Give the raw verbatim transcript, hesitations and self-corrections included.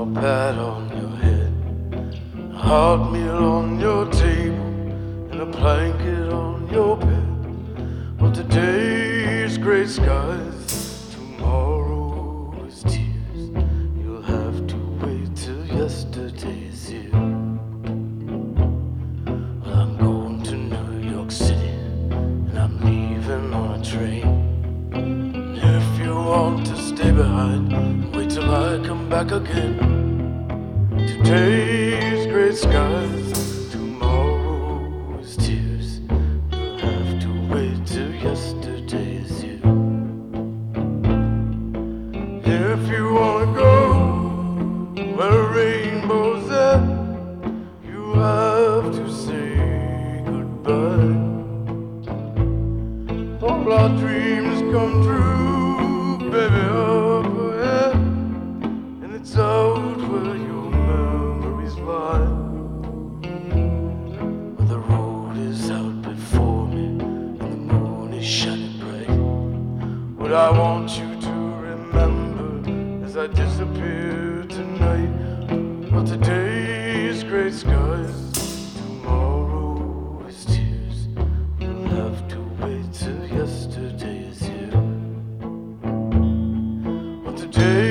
pat on your head, a hot meal on your table, and a blanket on your bed. Well, today's gray skies, tomorrow is tears. You'll have to wait till yesterday's here. Well, I'm going to New York City, and I'm leaving on a train. And if you want to stay behind, wait till I come back again. Today's gray skies, tomorrow is tears. You'll have to wait till yesterday is here. If you wanna go where rainbows at, you have to say goodbye. All our dreams come true, baby, up ahead, and it's out where your memories lie. Well, the road is out before me, and the moon is shining bright. What I want you to remember as I disappear tonight. Well, today's gray skies, tomorrow is tears. You'll have to wait till yesterday is here. Well, today